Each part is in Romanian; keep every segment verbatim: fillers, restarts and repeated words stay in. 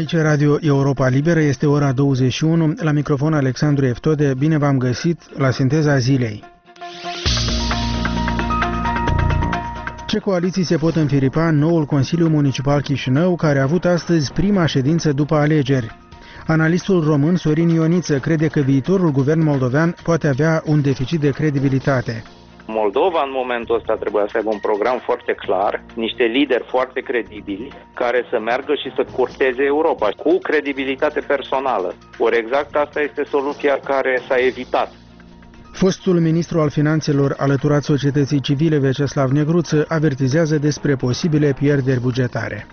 Aici Radio Europa Liberă, este ora douăzeci și unu, la microfon Alexandru Eftode, bine v-am găsit la Sinteza Zilei. Ce coaliții se pot înfiripa în noul Consiliu Municipal Chișinău, care a avut astăzi prima ședință după alegeri? Analistul român Sorin Ioniță crede că viitorul guvern moldovean poate avea un deficit de credibilitate. Moldova în momentul ăsta trebuie să aibă un program foarte clar, niște lideri foarte credibili care să meargă și să curteze Europa cu credibilitate personală. Ori exact asta este soluția care s-a evitat. Fostul ministru al finanțelor alăturat societății civile Vyacheslav Negruță avertizează despre posibile pierderi bugetare.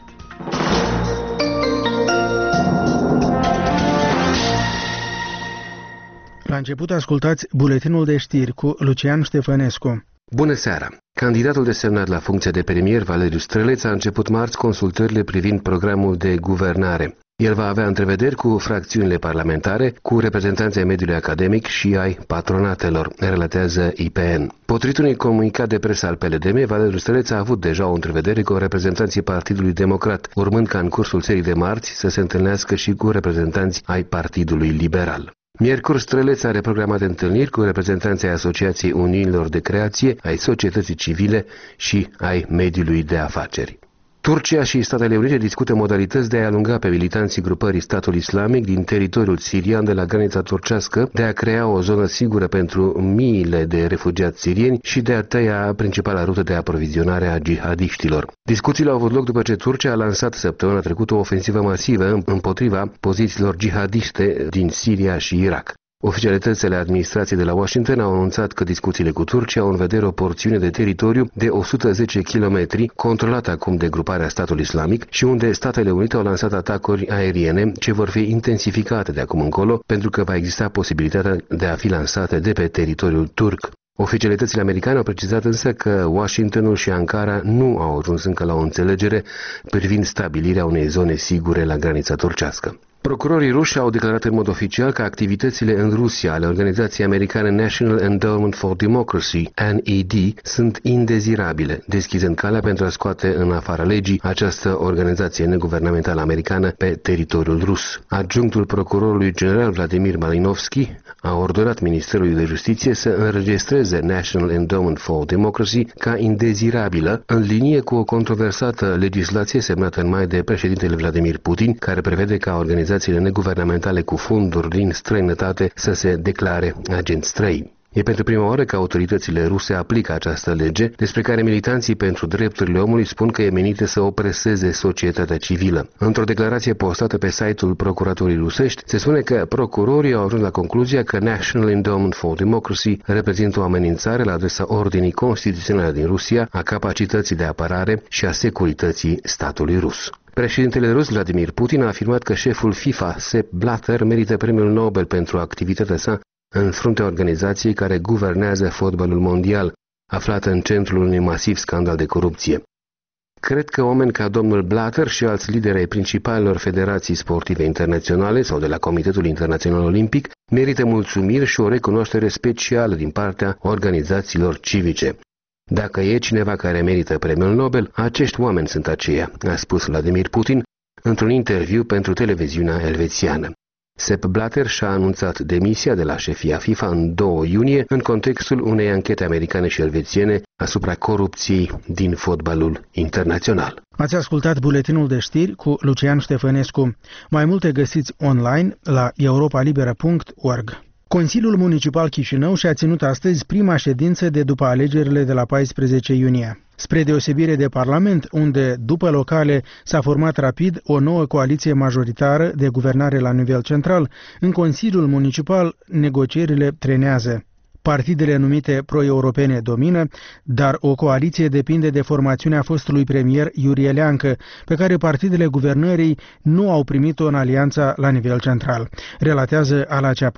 La început ascultați buletinul de știri cu Lucian Ștefănescu. Bună seara! Candidatul desemnat la funcția de premier, Valeriu Străleț, a început marți consultările privind programul de guvernare. El va avea întrevederi cu fracțiunile parlamentare, cu reprezentanții ai mediului academic și ai patronatelor, relatează I P N. Potrivit unui comunicat de presă al P L D M, Valeriu Străleț a avut deja o întrevedere cu reprezentanții Partidului Democrat, urmând ca în cursul serii de marți să se întâlnească și cu reprezentanți ai Partidului Liberal. Miercuri, Străleț are programate întâlniri cu reprezentanții ai Asociației Uniunilor de Creație, ai societății civile și ai mediului de afaceri. Turcia și Statele Unite discută modalități de a alunga pe militanții grupării Statul Islamic din teritoriul sirian de la granița turcească, de a crea o zonă sigură pentru miile de refugiați sirieni și de a tăia principala rută de aprovizionare a jihadiștilor. Discuțiile au avut loc după ce Turcia a lansat săptămâna trecută o ofensivă masivă împotriva pozițiilor jihadiste din Siria și Irak. Oficialitățile administrației de la Washington au anunțat că discuțiile cu Turcia au în vedere o porțiune de teritoriu de o sută zece kilometri, controlată acum de gruparea Statul Islamic și unde Statele Unite au lansat atacuri aeriene ce vor fi intensificate de acum încolo pentru că va exista posibilitatea de a fi lansate de pe teritoriul turc. Oficialitățile americane au precizat însă că Washingtonul și Ankara nu au ajuns încă la o înțelegere privind stabilirea unei zone sigure la granița turcească. Procurorii ruși au declarat în mod oficial că activitățile în Rusia ale organizației americane National Endowment for Democracy, N E D, sunt indezirabile, deschizând calea pentru a scoate în afara legii această organizație neguvernamentală americană pe teritoriul rus. Adjunctul procurorului general Vladimir Malinovski a ordonat Ministerului de Justiție să înregistreze National Endowment for Democracy ca indezirabilă, în linie cu o controversată legislație semnată în mai de președintele Vladimir Putin, care prevede ca organizația organizațiile neguvernamentale cu fonduri din străinătate să se declare agenți străini. E pentru prima oară că autoritățile ruse aplică această lege, despre care militanții pentru drepturile omului spun că e menită să opreseze societatea civilă. Într-o declarație postată pe site-ul procuraturii rusești, se spune că procurorii au ajuns la concluzia că National Endowment for Democracy reprezintă o amenințare la adresa ordinii constituționale din Rusia, a capacității de apărare și a securității statului rus. Președintele rus Vladimir Putin a afirmat că șeful FIFA, Sepp Blatter, merită premiul Nobel pentru activitatea sa în fruntea organizației care guvernează fotbalul mondial, aflată în centrul unui masiv scandal de corupție. Cred că oameni ca domnul Blatter și alți lideri ai principalelor federații sportive internaționale sau de la Comitetul Internațional Olimpic merită mulțumiri și o recunoaștere specială din partea organizațiilor civice. Dacă e cineva care merită premiul Nobel, acești oameni sunt aceia, a spus Vladimir Putin într-un interviu pentru televiziunea elvețiană. Sepp Blatter și-a anunțat demisia de la șefia FIFA în doi iunie în contextul unei anchete americane și elvețiene asupra corupției din fotbalul internațional. Ați ascultat buletinul de știri cu Lucian Ștefănescu. Mai multe găsiți online la europa liberă punct org. Consiliul Municipal Chișinău și-a ținut astăzi prima ședință de după alegerile de la paisprezece iunie. Spre deosebire de Parlament, unde, după locale, s-a format rapid o nouă coaliție majoritară de guvernare la nivel central, în Consiliul Municipal negocierile trenează. Partidele numite pro-europene domină, dar o coaliție depinde de formațiunea fostului premier Iurie Leancă, pe care partidele guvernării nu au primit-o în alianța la nivel central, relatează Ala Ceapai.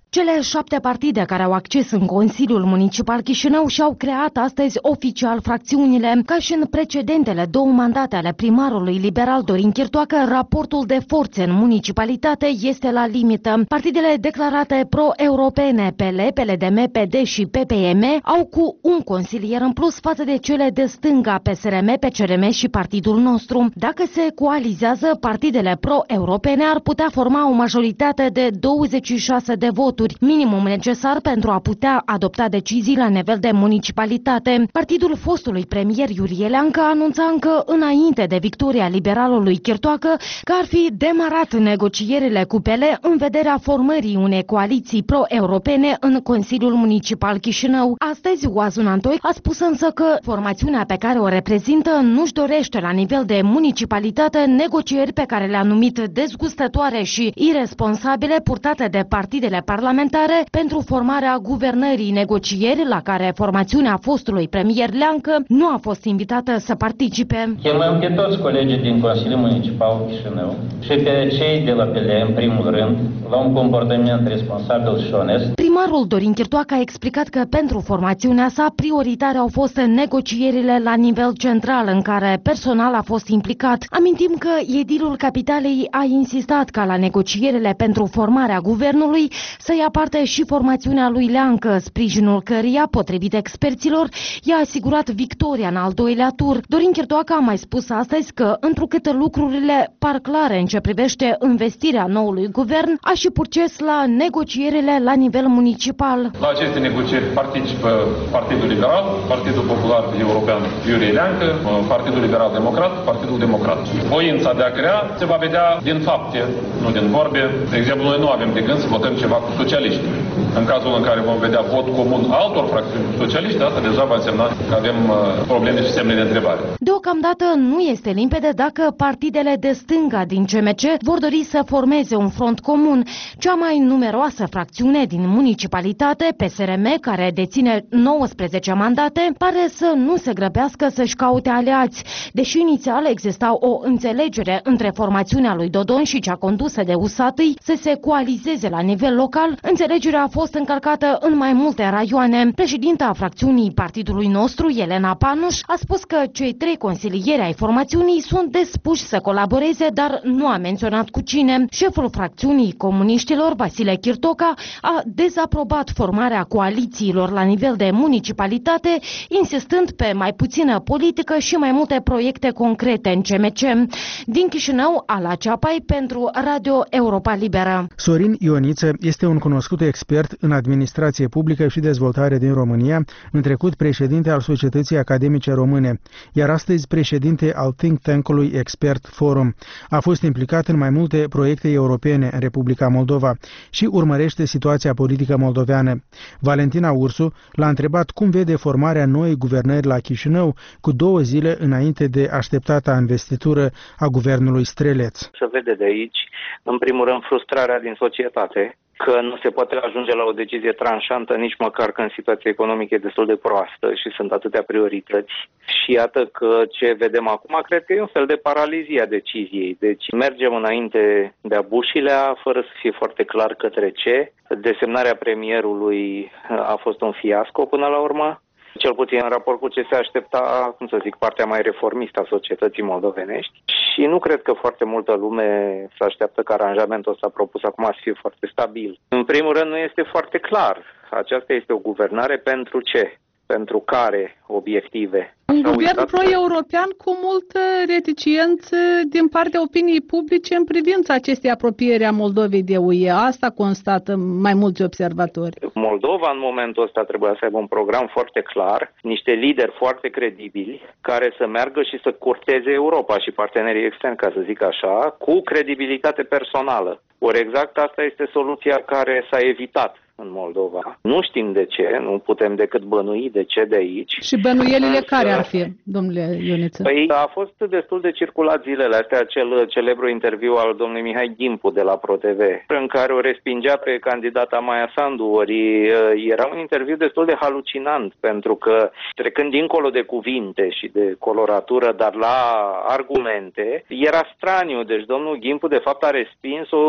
Cele șapte partide care au acces în Consiliul Municipal Chișinău și-au creat astăzi oficial fracțiunile. Ca și în precedentele două mandate ale primarului liberal Dorin Chirtoacă, raportul de forțe în municipalitate este la limită. Partidele declarate pro-europene, P L, P L D M, P D și P P M au cu un consilier în plus față de cele de stânga P S R M, P C R M și Partidul Nostru. Dacă se coalizează, partidele pro-europene ar putea forma o majoritate de douăzeci și șase de voturi, minimum necesar pentru a putea adopta decizii la nivel de municipalitate. Partidul fostului premier Iurie Leancă anunța încă înainte de victoria liberalului Chirtoacă că ar fi demarat negocierile cu P L în vederea formării unei coaliții pro-europene în Consiliul Municipal Chișinău. Astăzi, Oazun Antoi a spus însă că formațiunea pe care o reprezintă nu-și dorește la nivel de municipalitate negocieri pe care le-a numit dezgustătoare și irresponsabile purtate de partidele parlamentare pentru formarea guvernării, negocieri la care formațiunea fostului premier Leancă nu a fost invitată să participe. Chemăm pe toți colegii din Consiliul Municipal Chișinău și pe cei de la P L, în primul rând, la un comportament responsabil și onest. Primarul Dorin Chirtoacă a explicat că pentru formațiunea sa prioritare au fost negocierile la nivel central, în care personal a fost implicat. Amintim că edilul Capitalei a insistat ca la negocierile pentru formarea guvernului să ia parte și formațiunea lui Leancă, sprijinul căreia, potrivit experților, i-a asigurat victoria în al doilea tur. Dorin Chirtoacă a mai spus astăzi că, întrucât lucrurile par clare în ce privește investirea noului guvern, a și purces la negocierile la nivel municipal. La aceste negocieri participă Partidul Liberal, Partidul Popular European Iurie Leancă, Partidul Liberal Democrat, Partidul Democrat. Voința de a crea se va vedea din fapte, nu din vorbe. De exemplu, noi nu avem de gând să votăm ceva cu socialiști. În cazul în care vom vedea vot comun altor fracțiuni socialiști, asta deja va însemna că avem probleme și semne de întrebare. Deocamdată nu este limpede dacă partidele de stânga din C M C vor dori să formeze un front comun. Cea mai numeroasă fracțiune din municipalitate, P S R M, care deține nouăsprezece mandate, pare să nu se grăbească să-și caute aliați. Deși inițial exista o înțelegere între formațiunea lui Dodon și cea condusă de U S A T I să se coalizeze la nivel local, înțelegerea a fost încălcată în mai multe raioane. Președinta fracțiunii Partidului Nostru, Elena Panuș, a spus că cei trei consilieri ai formațiunii sunt dispuși să colaboreze, dar nu a menționat cu cine. Șeful fracțiunii comuniștilor, Vasile Chirtoca, a dezaprobat formarea coalițiilor la nivel de municipalitate, insistând pe mai puțină politică și mai multe proiecte concrete în C M C. Din Chișinău, Ala Ceapai pentru Radio Europa Liberă. Sorin Ioniță este un cunoscut expert în administrație publică și dezvoltare din România, în trecut președinte al Societății Academice Române, iar astăzi președinte al think tank-ului Expert Forum. A fost implicat în mai multe proiecte europene în Republica Moldova și urmărește situația politică moldoveană. Valentina Ursu l-a întrebat cum vede formarea noii guvernări la Chișinău cu două zile înainte de așteptata investitură a guvernului Streleț. Se vede de aici, în primul rând, frustrarea din societate, că nu se poate ajunge la o decizie tranșantă nici măcar când situația economică e destul de proastă și sunt atâtea priorități. Și iată că ce vedem acum, cred că e un fel de paralizie a deciziei. Deci mergem înainte de-a bușilea, fără să fie foarte clar către ce. Desemnarea premierului a fost un fiasco până la urmă. Cel puțin în raport cu ce se aștepta, cum să zic, partea mai reformistă a societății moldovenești. Și nu cred că foarte multă lume se așteaptă că aranjamentul ăsta propus acum să fie foarte stabil. În primul rând nu este foarte clar. Aceasta este o guvernare pentru ce? Pentru care obiective? Un guvern pro-european cu multă reticență din partea opiniei publice în privința acestei apropieri a Moldovei de U E. Asta constată mai mulți observatori. Moldova în momentul ăsta trebuia să aibă un program foarte clar, niște lideri foarte credibili care să meargă și să curteze Europa și partenerii externi, ca să zic așa, cu credibilitate personală. Ori exact asta este soluția care s-a evitat în Moldova. Nu știm de ce, nu putem decât bănui de ce de aici. Și bănuielile care ar fi, domnule Ioniță? Păi a fost destul de circulat zilele astea acel celebru interviu al domnului Mihai Gimpu de la ProTV, în care o respingea pe candidata Maia Sandu, ori era un interviu destul de halucinant, pentru că trecând dincolo de cuvinte și de coloratură, dar la argumente, era straniu. Deci domnul Gimpu de fapt a respins o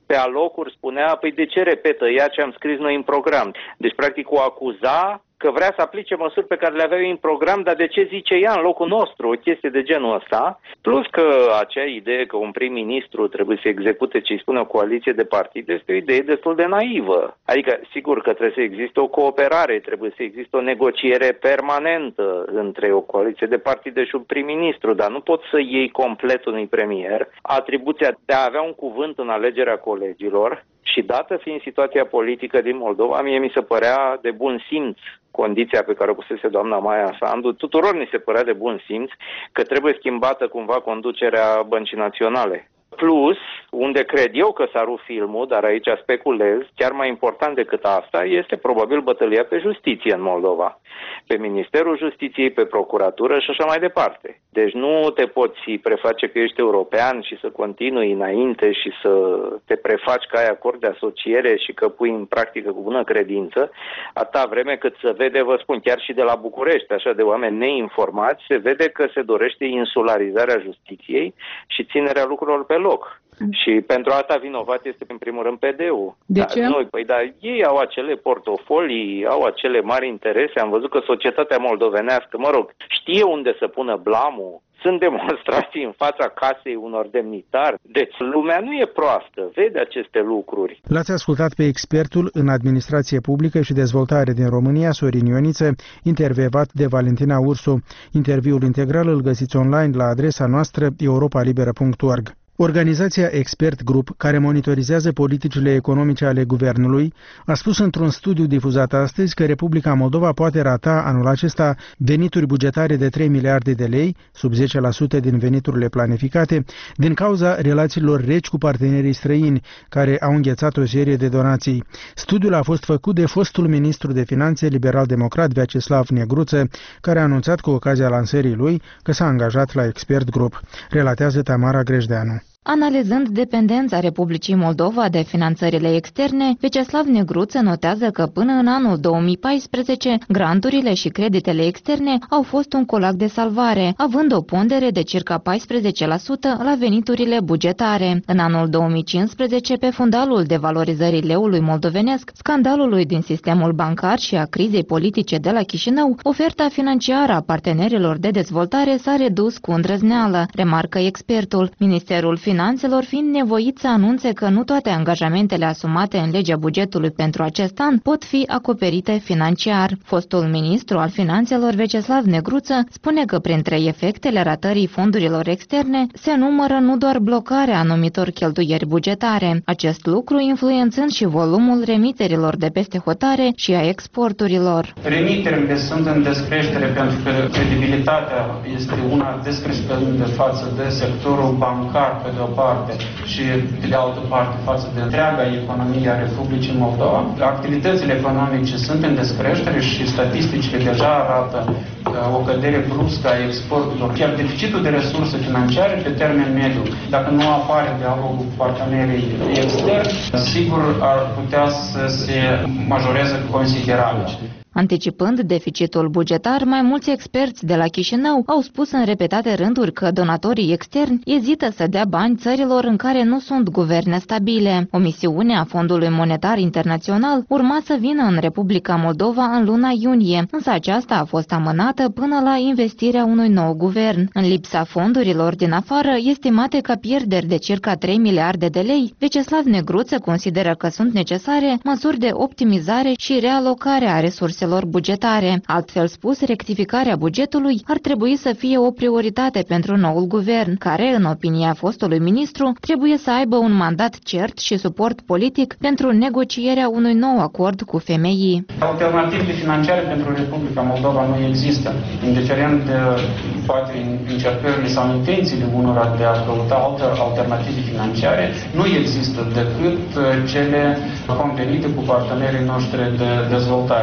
pe alocuri spunea, păi de ce repetă ea ce am scris noi în program? Deci practic o acuza că vrea să aplice măsuri pe care le avea în program, dar de ce zice ea în locul nostru, o chestie de genul ăsta, plus că acea idee că un prim-ministru trebuie să execute ce îi spune o coaliție de partide este o idee destul de naivă. Adică, sigur că trebuie să existe o cooperare, trebuie să existe o negociere permanentă între o coaliție de partide și un prim-ministru, dar nu poți să iei complet unui premier atribuția de a avea un cuvânt în alegerea colegilor. Și dată fiind situația politică din Moldova, mie mi se părea de bun simț condiția pe care o pusese doamna Maia Sandu, tuturor ni se părea de bun simț că trebuie schimbată cumva conducerea Băncii Naționale. Plus, unde cred eu că s-a rupt filmul, dar aici speculez, chiar mai important decât asta, este probabil bătălia pe justiție în Moldova. Pe Ministerul Justiției, pe procuratură și așa mai departe. Deci nu te poți preface că ești european și să continui înainte și să te prefaci că ai acord de asociere și că pui în practică cu bună credință, atâta vreme cât se vede, vă spun, chiar și de la București, așa de oameni neinformați, se vede că se dorește insularizarea justiției și ținerea lucrurilor pe loc. Și pentru asta vinovat este în primul rând P D-ul. De ce? Noi, păi dar ei au acele portofolii, au acele mari interese. Am văzut că societatea moldovenească, mă rog, știe unde să pună blamul. Sunt demonstrații în fața casei unor demnitari. Deci lumea nu e proastă, vede aceste lucruri. L-ați ascultat pe expertul în administrație publică și dezvoltare din România, Sorin Ioniță, intervievat de Valentina Ursu. Interviul integral îl găsiți online la adresa noastră europa liberă punct org. Organizația Expert Group, care monitorizează politicile economice ale guvernului, a spus într-un studiu difuzat astăzi că Republica Moldova poate rata anul acesta venituri bugetare de trei miliarde de lei, sub zece la sută din veniturile planificate, din cauza relațiilor reci cu partenerii străini, care au înghețat o serie de donații. Studiul a fost făcut de fostul ministru de finanțe liberal-democrat Vyacheslav Negruță, care a anunțat cu ocazia lansării lui că s-a angajat la Expert Group, relatează Tamara Grejdeanu. Analizând dependența Republicii Moldova de finanțările externe, Vyacheslav Negruță notează că până în anul două mii paisprezece, granturile și creditele externe au fost un colac de salvare, având o pondere de circa paisprezece la sută la veniturile bugetare. În anul două mii cincisprezece, pe fundalul devalorizării leului moldovenesc, scandalului din sistemul bancar și a crizei politice de la Chișinău, oferta financiară a partenerilor de dezvoltare s-a redus cu îndrăzneală, remarcă expertul. Ministerul Finanțelor fiind nevoit să anunțe că nu toate angajamentele asumate în legea bugetului pentru acest an pot fi acoperite financiar. Fostul ministru al Finanțelor, Vyacheslav Negruță, spune că printre efectele ratării fondurilor externe se numără nu doar blocarea anumitor cheltuieri bugetare, acest lucru influențând și volumul remiterilor de peste hotare și a exporturilor. Remiterile sunt în descreștere pentru că credibilitatea este una descrescătoare față de sectorul bancar, pe de o parte, și pe de altă parte față de întreaga economie a Republicii Moldova. Activitățile economice sunt în descreștere și statisticile deja arată o cădere bruscă a exporturilor, chiar deficitul de resurse financiare pe termen mediu. Dacă nu apare dialogul cu partenerii externi, sigur ar putea să se majoreze considerabil. Anticipând deficitul bugetar, mai mulți experți de la Chișinău au spus în repetate rânduri că donatorii externi ezită să dea bani țărilor în care nu sunt guverne stabile. O misiune a Fondului Monetar Internațional urma să vină în Republica Moldova în luna iunie, însă aceasta a fost amânată până la investirea unui nou guvern. În lipsa fondurilor din afară, estimate ca pierderi de circa trei miliarde de lei, Vyacheslav Negruță consideră că sunt necesare măsuri de optimizare și realocare a resurselor bugetare. Altfel spus, rectificarea bugetului ar trebui să fie o prioritate pentru noul guvern, care, în opinia fostului ministru, trebuie să aibă un mandat cert și suport politic pentru negocierea unui nou acord cu F M I. Alternative financiare pentru Republica Moldova nu există. Indiferent de poate încercările sau intențiile unora de a căuta alte alternative financiare, nu există decât cele convenite cu partenerii noștri de dezvoltare.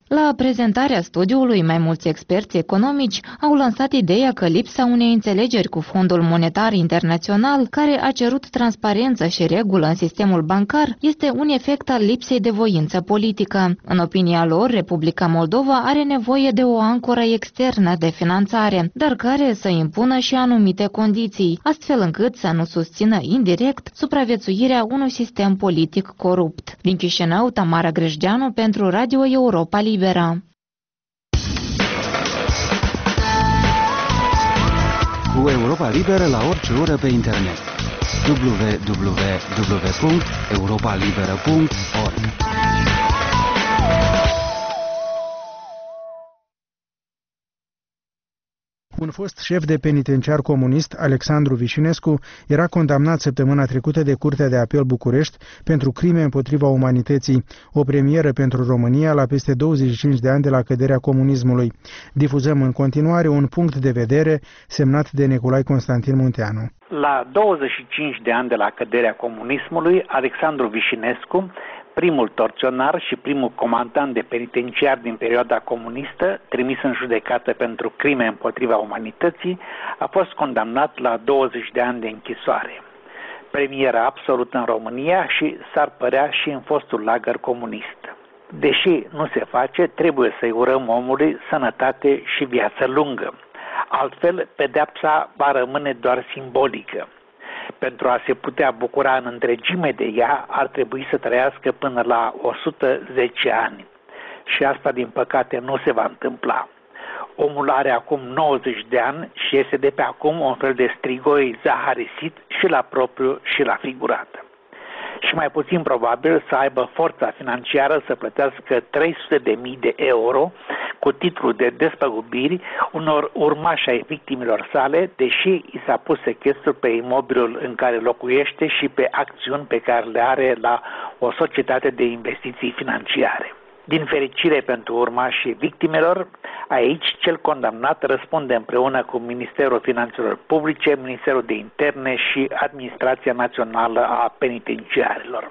La prezentarea studiului, mai mulți experți economici au lansat ideea că lipsa unei înțelegeri cu Fondul Monetar Internațional, care a cerut transparență și regulă în sistemul bancar, este un efect al lipsei de voință politică. În opinia lor, Republica Moldova are nevoie de o ancoră externă de finanțare, dar care să impună și anumite condiții, astfel încât să nu susțină indirect supraviețuirea unui sistem politic corupt. Din Chișinău, Tamara Grejdeanu pentru Radio Europa Libera. Cu Europa Liberă la orice oră pe internet. w w w punct europa liberă punct org. Un fost șef de penitenciar comunist, Alexandru Vișinescu, era condamnat săptămâna trecută de Curtea de Apel București pentru crime împotriva umanității, o premieră pentru România la peste douăzeci și cinci de ani de la căderea comunismului. Difuzăm în continuare un punct de vedere semnat de Neculai Constantin Munteanu. La douăzeci și cinci de ani de la căderea comunismului, Alexandru Vișinescu, primul torționar și primul comandant de penitenciar din perioada comunistă, trimis în judecată pentru crime împotriva umanității, a fost condamnat la douăzeci de ani de închisoare. Premieră absolută în România și s-ar părea și în fostul lagăr comunist. Deși nu se face, trebuie să-i urăm omului sănătate și viață lungă. Altfel, pedeapsa va rămâne doar simbolică. Pentru a se putea bucura în întregime de ea, ar trebui să trăiască până la o sută zece ani. Și asta, din păcate, nu se va întâmpla. Omul are acum nouăzeci de ani și este de pe acum un fel de strigoi zaharisit și la propriu și la figurat. Și mai puțin probabil să aibă forța financiară să plătească trei sute de mii de euro cu titlul de despăgubiri unor urmași ai victimilor sale, deși i s-a pus sechestru pe imobilul în care locuiește și pe acțiuni pe care le are la o societate de investiții financiare. Din fericire pentru urmașii victimelor, aici cel condamnat răspunde împreună cu Ministerul Finanțelor Publice, Ministerul de Interne și Administrația Națională a Penitenciarilor.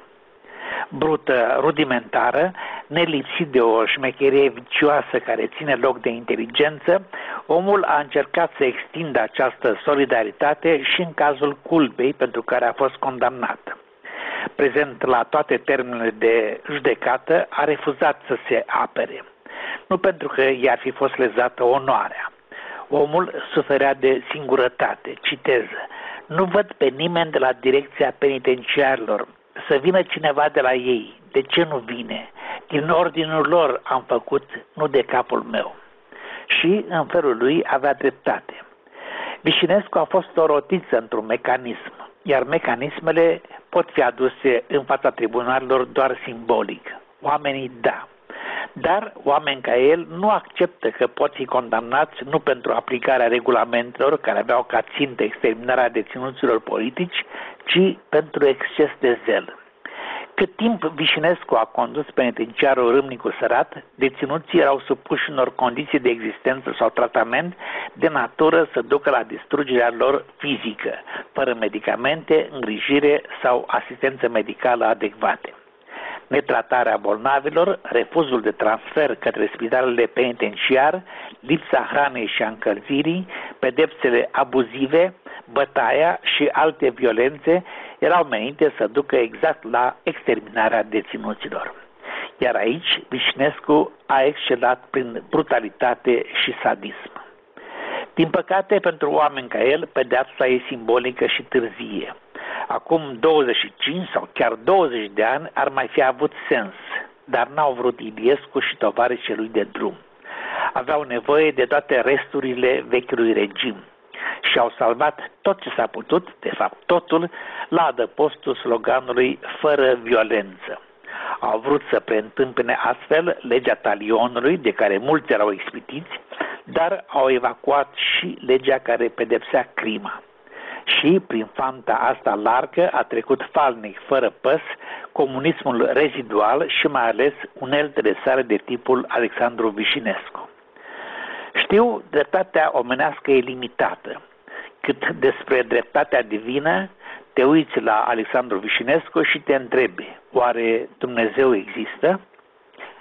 Brută, rudimentară, nelipsit de o șmecherie vicioasă care ține loc de inteligență, omul a încercat să extindă această solidaritate și în cazul culpei pentru care a fost condamnat. Prezent la toate termenele de judecată, a refuzat să se apere. Nu pentru că i-ar fi fost lezată onoarea. Omul suferea de singurătate. Citez: nu văd pe nimeni de la direcția penitenciarilor. Să vină cineva de la ei. De ce nu vine? Din ordinul lor am făcut, nu de capul meu. Și, în felul lui, avea dreptate. Vișinescu a fost o rotiță într-un mecanism, iar mecanismele pot fi aduse în fața tribunalelor doar simbolic. Oamenii da. Dar oameni ca el nu acceptă că pot fi condamnați nu pentru aplicarea regulamentelor care aveau ca țintă exterminarea deținuților politici, ci pentru exces de zel. Cât timp Vișinescu a condus penitenciarul Râmnicu Sărat, deținuții erau supuși unor condiții de existență sau tratament de natură să ducă la distrugerea lor fizică, fără medicamente, îngrijire sau asistență medicală adecvate. Netratarea bolnavilor, refuzul de transfer către spitalele penitenciar, lipsa hranei și a încălzirii, pedepsele abuzive, bătaia și alte violențe erau menite să ducă exact la exterminarea deținuților. Iar aici Vișinescu a excelat prin brutalitate și sadism. Din păcate, pentru oameni ca el, pedeapsa e simbolică și târzie. Acum douăzeci și cinci sau chiar douăzeci de ani ar mai fi avut sens, dar n-au vrut Iliescu și tovarășii lui de drum. Aveau nevoie de toate resturile vechiului regim și au salvat tot ce s-a putut, de fapt totul, la adăpostul sloganului fără violență. Au vrut să preîntâmpine astfel legea talionului, de care mulți erau ispitiți, dar au evacuat și legea care pedepsea crima. Și, prin fanta asta largă, a trecut falnic, fără păs, comunismul rezidual și mai ales uneltele sale de tipul Alexandru Vișinescu. Știu, dreptatea omenească e limitată. Cât despre dreptatea divină, te uiți la Alexandru Vișinescu și te întrebi, oare Dumnezeu există?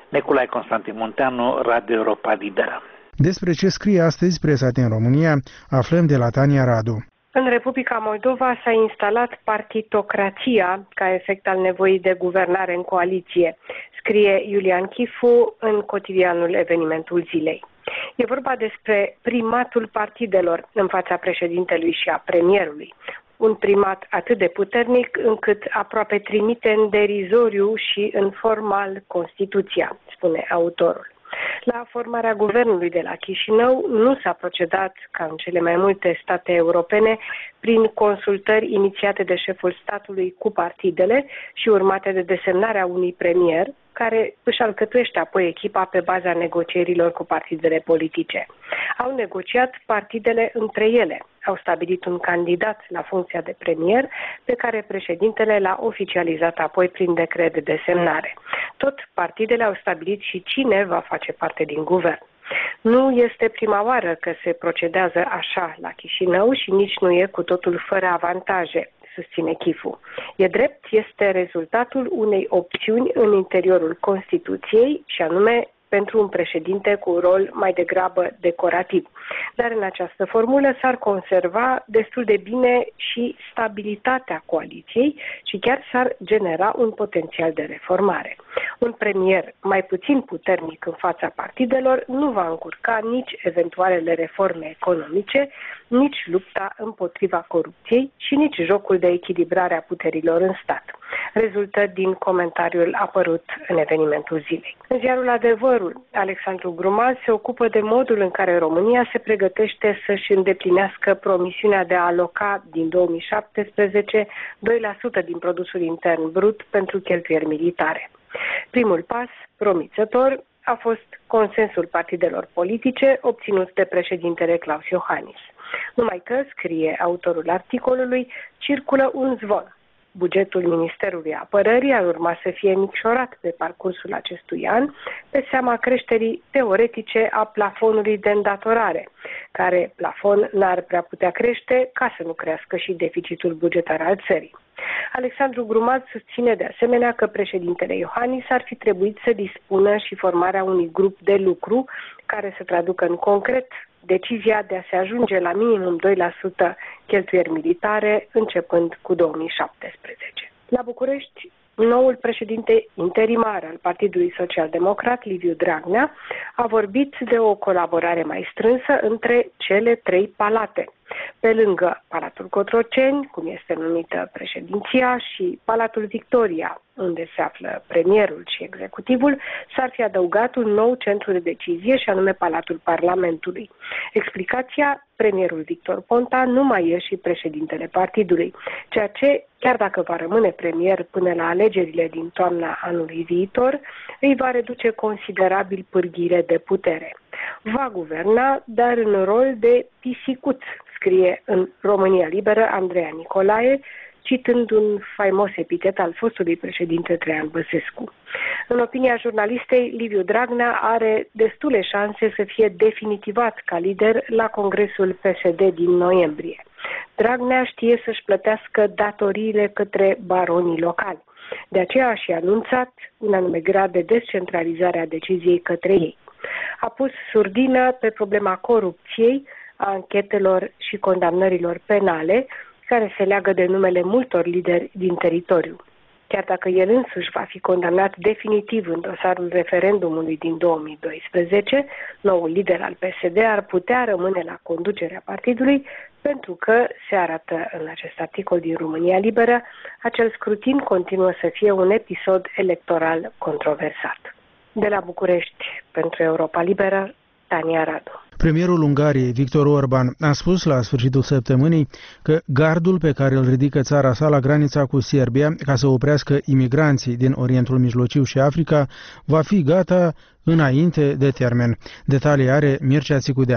Nicolae Constantin Munteanu, Radio Europa Liberă. Despre ce scrie astăzi presa din România, aflăm de la Tania Radu. În Republica Moldova s-a instalat partitocrația ca efect al nevoii de guvernare în coaliție, scrie Iulian Chifu în cotidianul Evenimentul Zilei. E vorba despre primatul partidelor în fața președintelui și a premierului. Un primat atât de puternic încât aproape trimite în derizoriu și în formal Constituția, spune autorul. La formarea guvernului de la Chișinău nu s-a procedat, ca în cele mai multe state europene, prin consultări inițiate de șeful statului cu partidele și urmate de desemnarea unui premier, care își alcătuiește apoi echipa pe baza negocierilor cu partidele politice. Au negociat partidele între ele, au stabilit un candidat la funcția de premier, pe care președintele l-a oficializat apoi prin decret de desemnare. Tot partidele au stabilit și cine va face parte din guvern. Nu este prima oară că se procedează așa la Chișinău și nici nu e cu totul fără avantaje, susține Chifu. E drept, este rezultatul unei opțiuni în interiorul Constituției, și anume pentru un președinte cu un rol mai degrabă decorativ. Dar în această formulă s-ar conserva destul de bine și stabilitatea coaliției și chiar s-ar genera un potențial de reformare. Un premier mai puțin puternic în fața partidelor nu va încurca nici eventualele reforme economice, nici lupta împotriva corupției și nici jocul de echilibrare a puterilor în stat. Rezultă din comentariul apărut în Evenimentul Zilei. În ziarul Adevărul, Alexandru Grumaz se ocupă de modul în care România se pregătește să-și îndeplinească promisiunea de a aloca din două mii șaptesprezece doi la sută din produsul intern brut pentru cheltuieli militare. Primul pas, promițător, a fost consensul partidelor politice obținut de președintele Klaus Iohannis. Numai că, scrie autorul articolului, circulă un zvon. Bugetul Ministerului Apărării ar urma să fie micșorat pe parcursul acestui an pe seama creșterii teoretice a plafonului de îndatorare, care plafon n-ar prea putea crește ca să nu crească și deficitul bugetar al țării. Alexandru Grumaz susține de asemenea că președintele Iohannis ar fi trebuit să dispună și formarea unui grup de lucru care să traducă în concret decizia de a se ajunge la minimum doi la sută cheltuieli militare începând cu două mii șaptesprezece. La București, noul președinte interimar al Partidului Social-Democrat, Liviu Dragnea, a vorbit de o colaborare mai strânsă între cele trei palate. Pe lângă Palatul Cotroceni, cum este numită președinția, și Palatul Victoria, unde se află premierul și executivul, s-ar fi adăugat un nou centru de decizie, și anume Palatul Parlamentului. Explicația: premierul Victor Ponta nu mai e și președintele partidului, ceea ce, chiar dacă va rămâne premier până la alegerile din toamna anului viitor, îi va reduce considerabil pârghile de putere. Va guverna, dar în rol de pisicuț, scrie în România Liberă Andreea Nicolae, citând un faimos epitet al fostului președinte Traian Băsescu. În opinia jurnalistei, Liviu Dragnea are destule șanse să fie definitivat ca lider la Congresul P S D din noiembrie. Dragnea știe să-și plătească datoriile către baronii locali. De aceea a și anunțat un anume grad de descentralizare a deciziei către ei. A pus surdină pe problema corupției, a anchetelor și condamnărilor penale, care se leagă de numele multor lideri din teritoriu. Chiar dacă el însuși va fi condamnat definitiv în dosarul referendumului din două mii doisprezece, noul lider al P S D ar putea rămâne la conducerea partidului, pentru că, se arată în acest articol din România Liberă, acel scrutin continuă să fie un episod electoral controversat. De la București, pentru Europa Liberă, Tania Radu. Premierul Ungariei, Viktor Orban, a spus la sfârșitul săptămânii că gardul pe care îl ridică țara sa la granița cu Serbia ca să oprească imigranții din Orientul Mijlociu și Africa va fi gata înainte de termen. Detalii are Mircea Țicudean.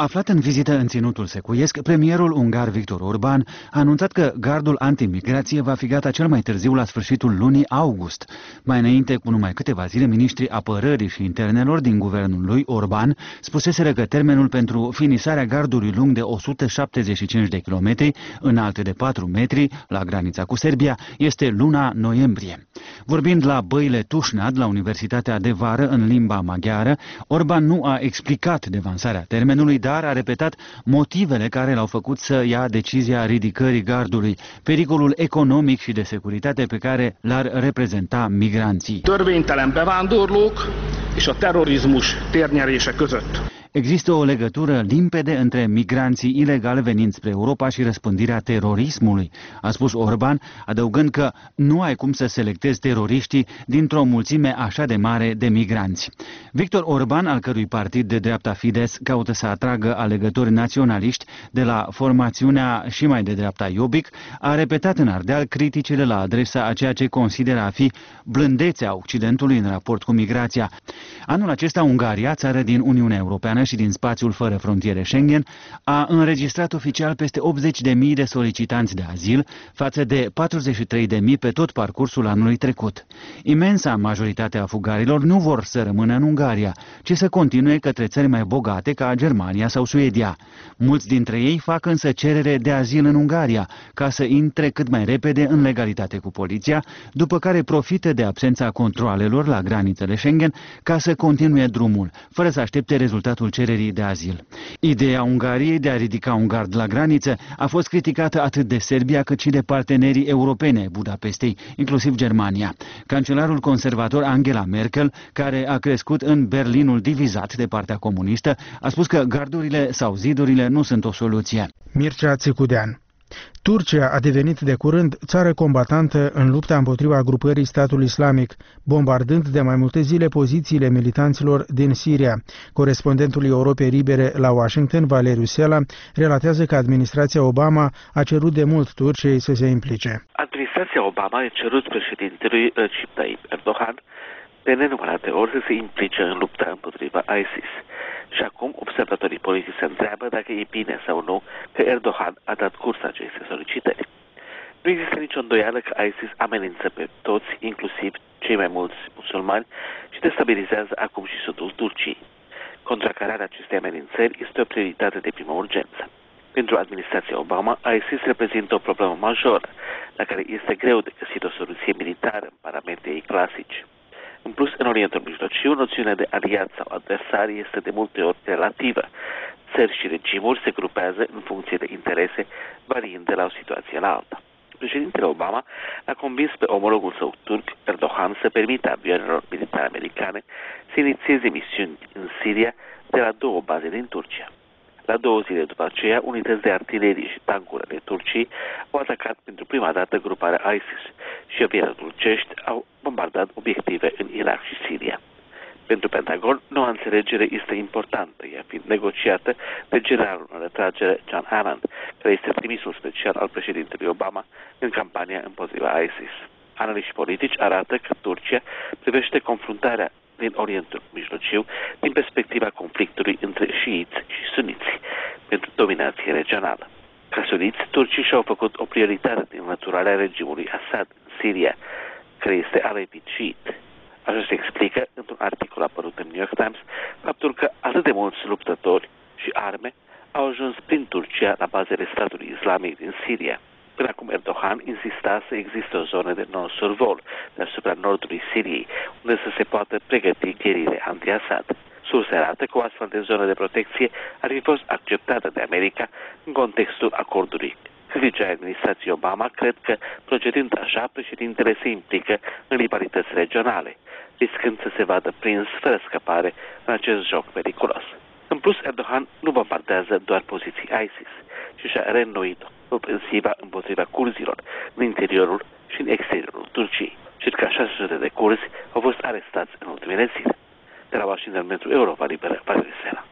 Aflat în vizită în Ținutul Secuiesc, premierul ungar Viktor Orban a anunțat că gardul antimigrație va fi gata cel mai târziu la sfârșitul lunii august. Mai înainte, cu numai câteva zile, ministrii apărării și internelor din guvernul lui Orban spuseseră că termenul pentru finisarea gardului lung de o sută șaptezeci și cinci de kilometri, înalt de patru metri, la granița cu Serbia, este luna noiembrie. Vorbind la Băile Tușnad, la Universitatea de Vară, în limba maghiară, Orban nu a explicat devansarea termenului, dar a repetat motivele care l-au făcut să ia decizia ridicării gardului, pericolul economic și de securitate pe care l-ar reprezenta migranții. Törvénytelen bevándorlók és a terrorizmus térnyerése között. Există o legătură limpede între migranții ilegali venind spre Europa și răspândirea terorismului, a spus Orban, adăugând că nu ai cum să selectezi teroriștii dintr-o mulțime așa de mare de migranți. Victor Orban, al cărui partid de dreapta Fidesz caută să atragă alegători naționaliști de la formațiunea și mai de dreapta Jobbik, a repetat în Ardeal criticile la adresa a ceea ce consideră a fi blândețea Occidentului în raport cu migrația. Anul acesta, Ungaria, țară din Uniunea Europeană și din spațiul fără frontiere Schengen, a înregistrat oficial peste optzeci de mii de solicitanți de azil, față de patruzeci și trei de mii pe tot parcursul anului trecut. Imensa majoritate a fugarilor nu vor să rămână în Ungaria, ci să continue către țări mai bogate ca Germania sau Suedia. Mulți dintre ei fac însă cerere de azil în Ungaria, ca să intre cât mai repede în legalitate cu poliția, după care profită de absența controalelor la granițele Schengen ca să continue drumul, fără să aștepte rezultatul cererii de azil. Ideea Ungariei de a ridica un gard la graniță a fost criticată atât de Serbia cât și de partenerii europene ai Budapestei, inclusiv Germania. Cancelarul conservator Angela Merkel, care a crescut în Berlinul divizat de partea comunistă, a spus că gardurile sau zidurile nu sunt o soluție. Mircea Țicudean. Turcia a devenit de curând țară combatantă în lupta împotriva grupării Statul Islamic, bombardând de mai multe zile pozițiile militanților din Siria. Corespondentul Europei Libere la Washington, Valeriu Sela, relatează că administrația Obama a cerut de mult Turciei să se implice. Administrația Obama a cerut președintelui Recep Tayyip Erdogan de nenumărate ori să se implice în lupta împotriva ISIS. Și acum observatorii politici se întreabă dacă e bine sau nu că Erdogan a dat curs acestei solicitări. Nu există nicio îndoială că ISIS amenință pe toți, inclusiv cei mai mulți musulmani, și destabilizează acum și sudul Turciei. Contracararea acestei amenințări este o prioritate de primă urgență. Pentru administrația Obama, ISIS reprezintă o problemă majoră, la care este greu de găsit o soluție militară în parametrii ei clasici. În plus, în Orientul Mijlociu, noțiunea de aliat sau adversar este de multe ori relativă. Țări și regimuri se grupează în funcție de interese, variind de la o situație la alta. Președintele Obama a convins pe omologul său turc, Erdogan, să permită avioanelor militare americane să inițieze misiuni în Siria de la două baze din Turcia. La două zile după aceea, unități de artilerie și tancuri ale Turciei au atacat pentru prima dată gruparea ISIS și avioanele turcești au bombardat obiective în Irak și Siria. Pentru Pentagon, noua înțelegere este importantă, ea fiind negociată de generalul în retragere John Hammond, care este trimisul special al președintelui Obama în campania împotriva ISIS. Analiști politici arată că Turcia privește confruntarea din Orientul Mijlociu din perspectiva conflictului între șiiți și suniți pentru dominație regională. Ca suniți, turcii și-au făcut o prioritate din înlăturarea regimului Assad în Siria, care este alevit șiit. Așa se explică, într-un articol apărut în New York Times, faptul că atât de mulți luptători și arme au ajuns prin Turcia la bazele statului islamic din Siria. Până acum Erdogan insista să existe o zonă de non-survol deasupra nordului Siriei, unde să se poată pregăti gherile anti-Assad. Surse arată că o astfel de zonă de protecție ar fi fost acceptată de America în contextul acordului. Criticii administrației Obama cred că, procedând așa, președintele se implică în rivalități regionale, riscând să se vadă prins fără scăpare în acest joc periculos. În plus, Erdogan nu bombardează doar poziții ISIS, ci și-a reînnoit ofensiva împotriva curzilor în interiorul și în exteriorul Turciei. Circa șase sute de curzi au fost arestați în ultimele zile. De la Washington pentru Europa Liberă, Valeriu Sela.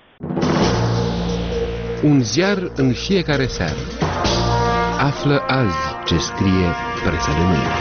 Un ziar în fiecare seară. Află azi ce scrie presa de mâine.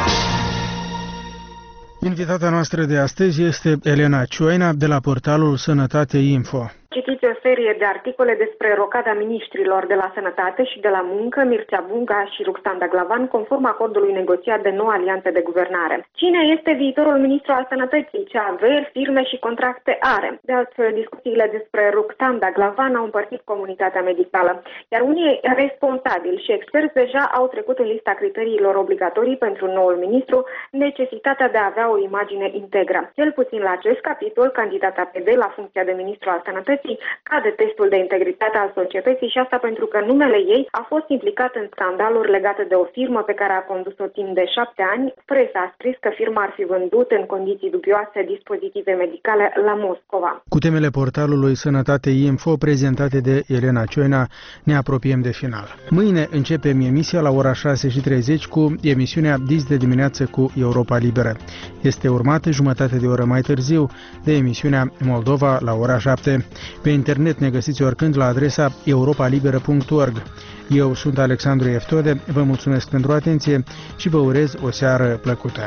Invitata noastră de astăzi este Elena Cioina de la portalul Sănătate Info. Citiți o serie de articole despre rocada miniștrilor de la Sănătate și de la Muncă, Mircea Bunga și Ruxandra Glavan, conform acordului negociat de noua alianță de guvernare. Cine este viitorul ministru al Sănătății? Ce averi, firme și contracte are? De altfel, discuțiile despre Ruxandra Glavan au împărțit comunitatea medicală, iar unii responsabili și experți deja au trecut în lista criteriilor obligatorii pentru noul ministru necesitatea de a avea o imagine integră. Cel puțin la acest capitol, candidata P D la funcția de ministru al Sănătății cade testul de integritate al societății și asta pentru că numele ei a fost implicat în scandaluri legate de o firmă pe care a condus-o timp de șapte ani. Presa a scris că firma ar fi vândut în condiții dubioase dispozitive medicale la Moscova. Cu temele portalului Sănătate Info prezentate de Elena Cioina, ne apropiem de final. Mâine începem emisia la ora șase și treizeci cu emisiunea Dis de dimineață cu Europa Liberă. Este urmată jumătate de oră mai târziu de emisiunea Moldova la ora șapte. Pe internet ne găsiți oricând la adresa europa liberă punct org. Eu sunt Alexandru Eftode, vă mulțumesc pentru atenție și vă urez o seară plăcută.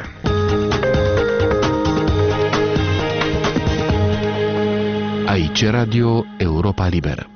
Aici Radio Europa Liberă.